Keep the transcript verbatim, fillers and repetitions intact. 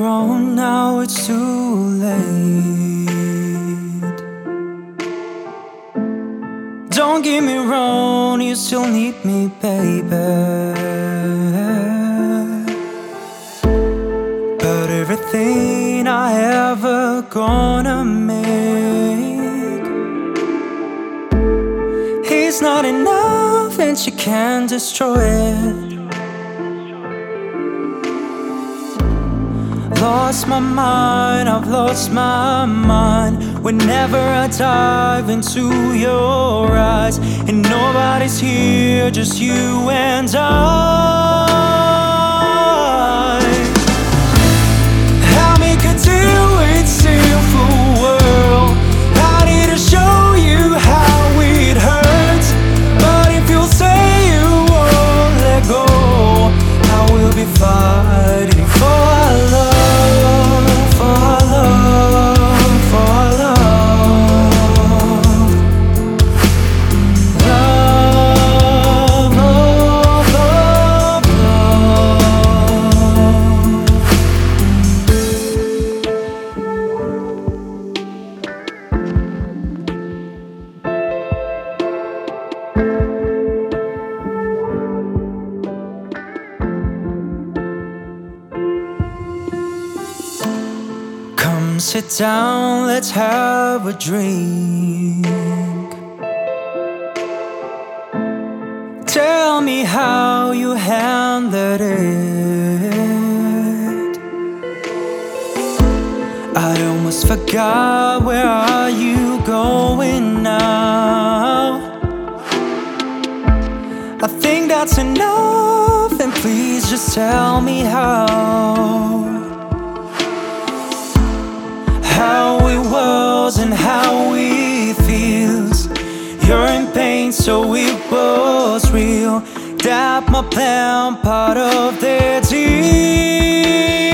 grown, now it's too late. Don't get me wrong, you still need me, baby. But everything I ever gonna make is not enough, and she can't destroy it. Lost my mind, I've lost my mind. Whenever I dive into your eyes, and nobody's here, just you and I. I'll make a deal with sinful world. I need to show you how it hurts, but if you'll say you won't let go, I will be fighting for our love. Sit down, let's have a drink. Tell me how you handled it. I almost forgot, where are you going now? I think that's enough, and please just tell me how. How it was and how it feels. You're in pain, so it was real. That my plan, part of their deal.